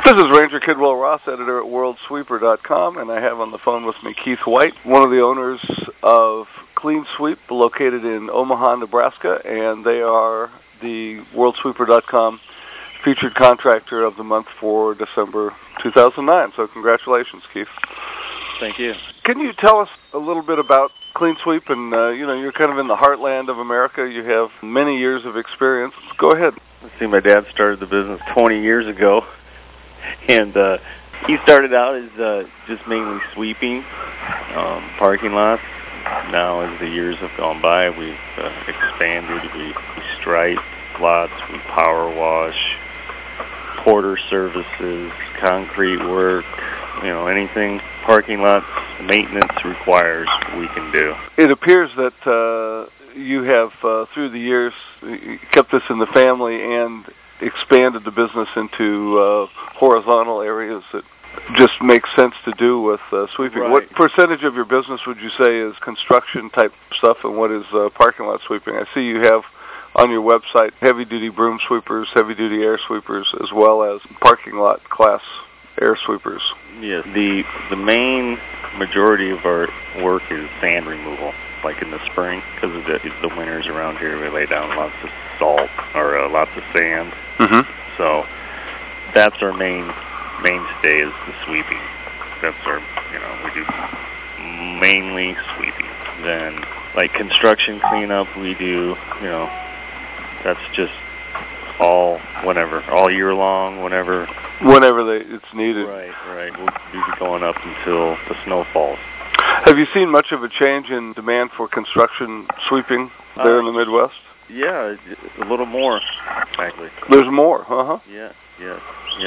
This is Ranger Kidwell Ross, editor at WorldSweeper.com, and I have on the phone with me Keith White, one of the owners of Clean Sweep, located in Omaha, Nebraska, and they are the WorldSweeper.com featured contractor of the month for December 2009. So congratulations, Keith. Thank you. Can you tell us a little bit about Clean Sweep? And, you're kind of in the heartland of America. You have many years of experience. Go ahead. Let's see, my dad started the business 20 years ago, and he started out as just mainly sweeping parking lots. Now, as the years have gone by, we've expanded. We stripe lots, we power wash, porter services, concrete work, anything parking lot maintenance requires, we can do. It appears that you have, through the years, kept this in the family and expanded the business into horizontal areas that just makes sense to do with sweeping. Right. What percentage of your business would you say is construction-type stuff, and what is parking lot sweeping? I see you have on your website heavy-duty broom sweepers, heavy-duty air sweepers, as well as parking lot class air sweepers. Yes, the main majority of our work is sand removal, like in the spring, because of the winters around here. We lay down lots of salt or lots of sand. Mm-hmm. So that's our mainstay is the sweeping. That's our, we do mainly sweeping. Then, like construction cleanup, we do, that's just all year long, whenever it's needed. Right. We'll be going up until the snow falls. Have you seen much of a change in demand for construction sweeping there in the Midwest? Yeah, a little more, actually. There's more, uh-huh. Yeah, yes.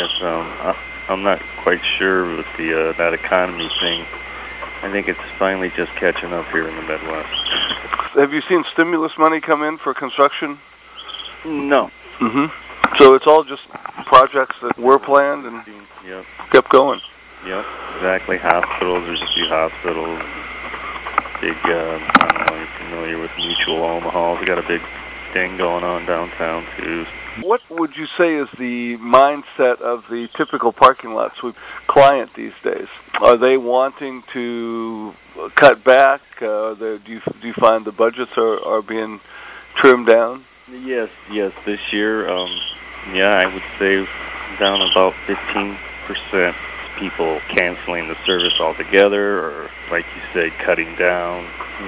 I'm not quite sure with that economy thing. I think it's finally just catching up here in the Midwest. Have you seen stimulus money come in for construction? No. Mm-hmm. So it's all just projects that were planned and kept going. Yep, exactly. Hospitals, there's a few hospitals. Big, I don't know if you're familiar with Mutual Omaha. They got a big thing going on downtown, too. What would you say is the mindset of the typical parking lot sweep client these days? Are they wanting to cut back? Do you find the budgets are being trimmed down? Yes. This year, I would say down about 15%. People canceling the service altogether, or like you said, cutting down.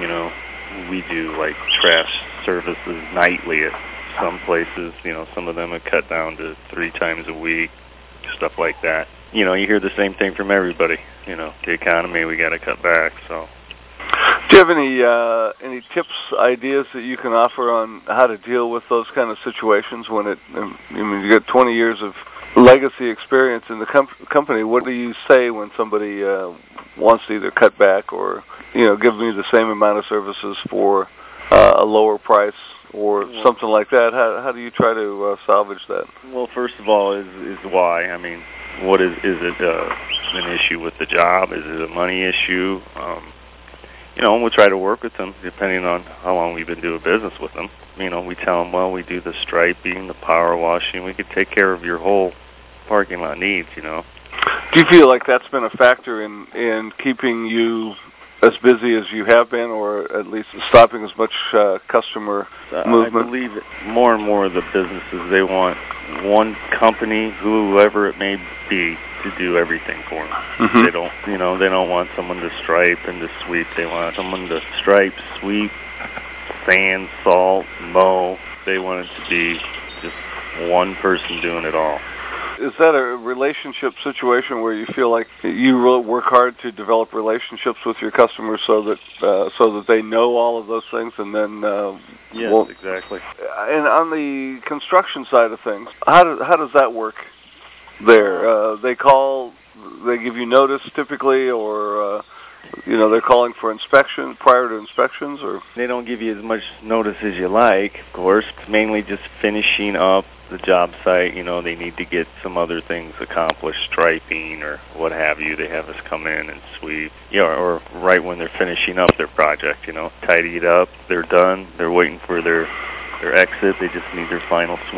We do like trash services nightly at some places. Some of them have cut down to 3 times a week, stuff like that. You hear the same thing from everybody. The economy, we got to cut back. So, do you have any tips, ideas that you can offer on how to deal with those kind of situations when you got 20 years of legacy experience in the company? What do you say when somebody wants to either cut back or give me the same amount of services for a lower price or something like that? How do you try to salvage that? Well, first of all, is why. I mean, what is it an issue with the job? Is it a money issue? And we'll try to work with them depending on how long we've been doing business with them. We tell them, well, we do the striping, the power washing. We could take care of your whole parking lot needs, Do you feel like that's been a factor in keeping you as busy as you have been, or at least stopping as much customer movement? I believe more and more of the businesses, they want one company, whoever it may be, to do everything for them. Mm-hmm. They don't want someone to stripe and to sweep. They want someone to stripe, sweep, sand, salt, mow. They want it to be just one person doing it all. Is that a relationship situation where you feel like you really work hard to develop relationships with your customers so that they know all of those things, and then yes, exactly. And on the construction side of things, how does that work there? They call, they give you notice typically, or they're calling for inspection prior to inspections, or they don't give you as much notice as you like, of course. It's mainly just finishing up the job site. They need to get some other things accomplished, striping or what have you. They have us come in and sweep, or right when they're finishing up their project, tidy it up. They're done. They're waiting for their exit. They just need their final sweep.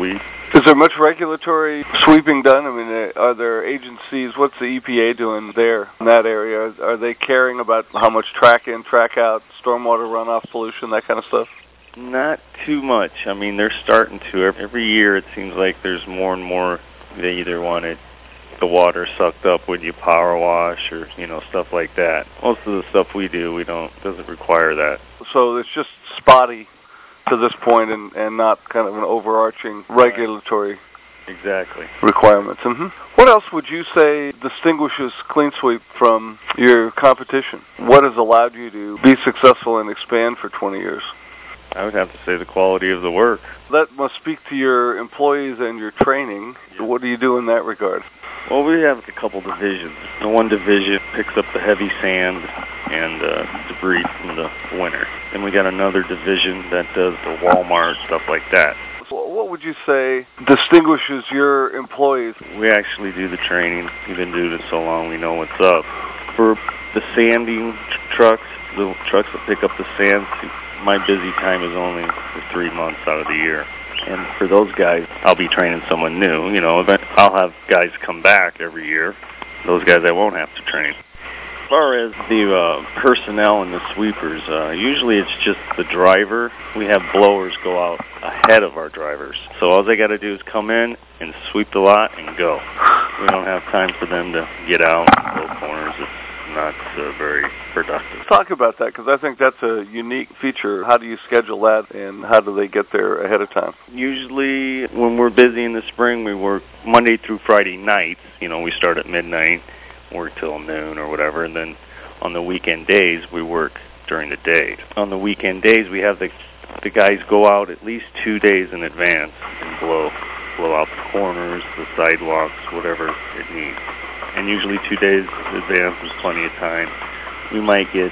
Is there much regulatory sweeping done? I mean, are there agencies, what's the EPA doing there in that area? Are they caring about how much track in, track out, stormwater runoff, pollution, that kind of stuff? Not too much. I mean, they're starting to. Every year it seems like there's more and more. They either wanted the water sucked up when you power wash or, stuff like that. Most of the stuff we do, doesn't require that. So it's just spotty to this point and not kind of an overarching regulatory exactly requirements. Mm-hmm. What else would you say distinguishes CleanSweep from your competition? What has allowed you to be successful and expand for 20 years? I would have to say the quality of the work. That must speak to your employees and your training. Yeah. What do you do in that regard? Well, we have a couple divisions. The one division picks up the heavy sand and debris from the winter. Then we got another division that does the Walmart, stuff like that. What would you say distinguishes your employees? We actually do the training. We've been doing it so long, we know what's up. For the sanding trucks, the trucks that pick up the sand, my busy time is only for 3 months out of the year. And for those guys, I'll be training someone new. I'll have guys come back every year. Those guys I won't have to train. As far as the personnel and the sweepers, usually it's just the driver. We have blowers go out ahead of our drivers. So all they got to do is come in and sweep the lot and go. We don't have time for them to get out and blow corners. It's not very productive. Talk about that, because I think that's a unique feature. How do you schedule that, and how do they get there ahead of time? Usually when we're busy in the spring, we work Monday through Friday nights. We start at midnight, work till noon or whatever, and then on the weekend days, we work during the day. On the weekend days, we have the guys go out at least 2 days in advance and blow out the corners, the sidewalks, whatever it needs. And usually 2 days in advance is plenty of time. We might get,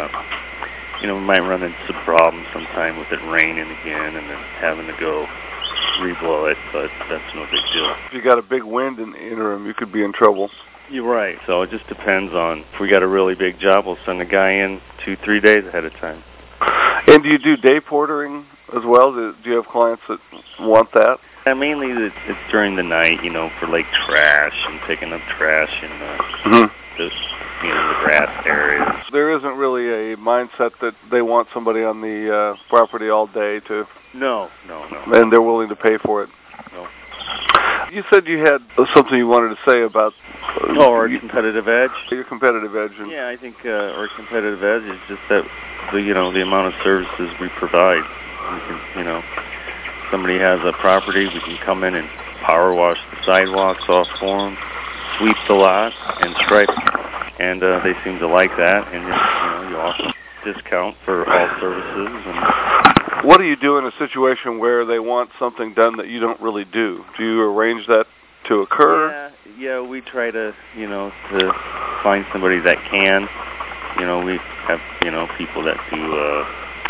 we might run into some problems sometime with it raining again and then having to go re-blow it, but that's no big deal. If you got a big wind in the interim, you could be in trouble. You're right. So it just depends on, if we got a really big job, we'll send a guy in 2-3 days ahead of time. And do you do day portering as well? Do you have clients that want that? Yeah, mainly it's during the night, for like trash and picking up trash in the grass areas. There isn't really a mindset that they want somebody on the property all day to... No. And they're willing to pay for it. No. You said you had something you wanted to say about... our competitive edge? Your competitive edge. Yeah, I think our competitive edge is just that, the amount of services we provide. We can, somebody has a property, we can come in and power wash the sidewalks off for them, sweep the lot, and stripe it. And they seem to like that, and you offer discount for all services. And what do you do in a situation where they want something done that you don't really do? Do you arrange that to occur? Yeah, we try to, to find somebody that can. We have, people that do,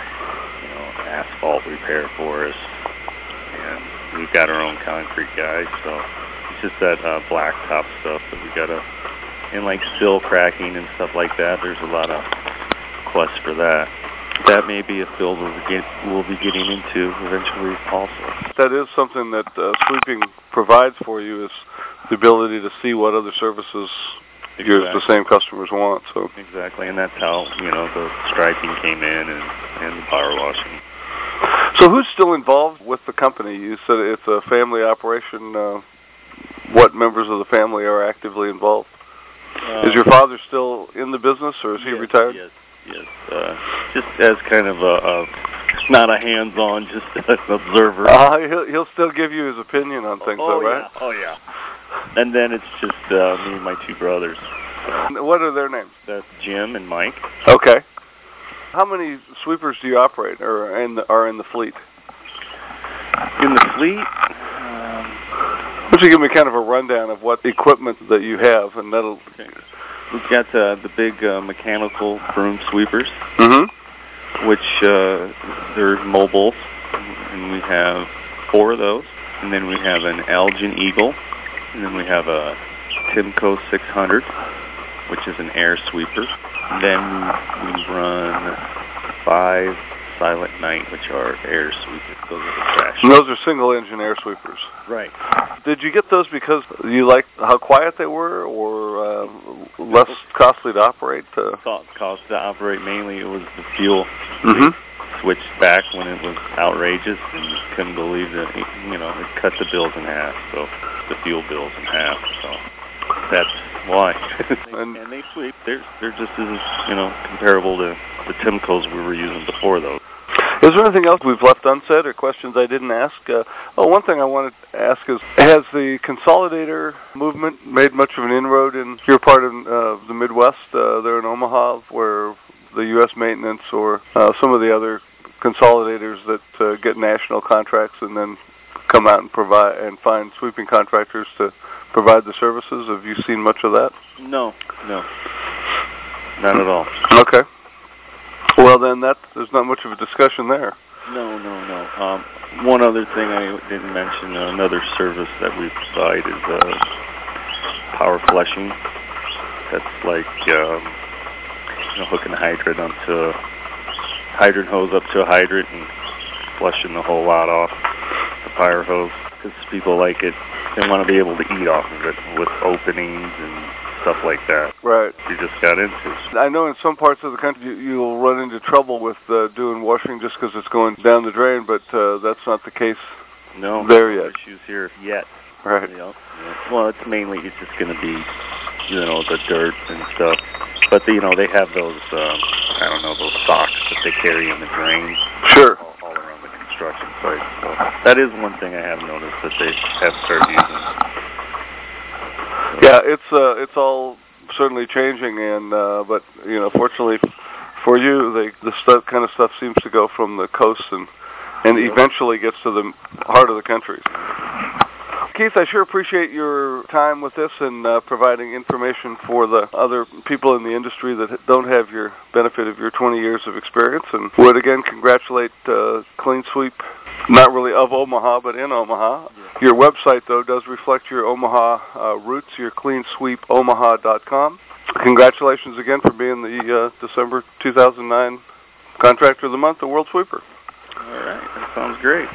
asphalt repair for us. And we've got our own concrete guys, so it's just that blacktop stuff that we got to, and like sill cracking and stuff like that. There's a lot of requests for that. That may be a field we'll be getting into eventually also. That is something that sweeping provides for you, is the ability to see what other services the same customers want. So exactly, and that's how the striping came in and the power washing. So who's still involved with the company? You said it's a family operation. What members of the family are actively involved? Is your father still in the business, or is he retired? Yes. Just as kind of not a hands-on, just an observer. He'll still give you his opinion on things, though, right? Oh, yeah. And then it's just me and my two brothers. What are their names? That's Jim and Mike. Okay. How many sweepers do you operate, or are in the fleet? In the fleet? Why don't you give me kind of a rundown of what equipment that you have, and that'll... Okay. We've got the big mechanical broom sweepers, which they're mobile, and we have 4 of those. And then we have an Elgin Eagle, and then we have a Timco 600, which is an air sweeper. And then we run 5 Silent Night, which are air sweepers. Those are the trash. And those are single-engine air sweepers. Right. Did you get those because you liked how quiet they were, or less costly to operate? Cost to operate mainly. It was the fuel. Mm-hmm. Switched back when it was outrageous, and couldn't believe that it cut the bills in half. So the fuel bills in half. So that's why. and they sweep. They're just as comparable to the Timcos we were using before those. Is there anything else we've left unsaid or questions I didn't ask? One thing I wanted to ask is, has the consolidator movement made much of an inroad in your part of the Midwest, there in Omaha, where the U.S. Maintenance or some of the other consolidators that get national contracts and then come out and provide and find sweeping contractors to provide the services? Have you seen much of that? No, not at all. Okay. Well, then there's not much of a discussion there. No. One other thing I didn't mention, another service that we provide is power flushing. That's like hooking a hydrant hose up to a hydrant and flushing the whole lot off the fire hose. Because people like it, they want to be able to eat off of it with openings and stuff like that. Right. You just got into. I know in some parts of the country you'll run into trouble with doing washing just because it's going down the drain, but that's not the case. No, there yet. Issues here yet. Right. Well, it's just going to be, the dirt and stuff. But they have those, those socks that they carry in the drain. Sure. All around the construction site. So that is one thing I have noticed that they have started using. Yeah, it's all certainly changing, and but fortunately for you, the kind of stuff seems to go from the coast and eventually gets to the heart of the country. Keith, I sure appreciate your time with this and providing information for the other people in the industry that don't have your benefit of your 20 years of experience, and would again congratulate Clean Sweep, not really of Omaha, but in Omaha. Yeah. Your website, though, does reflect your Omaha roots, your cleansweepomaha.com. Congratulations again for being the December 2009 Contractor of the Month, the World Sweeper. All right, that sounds great.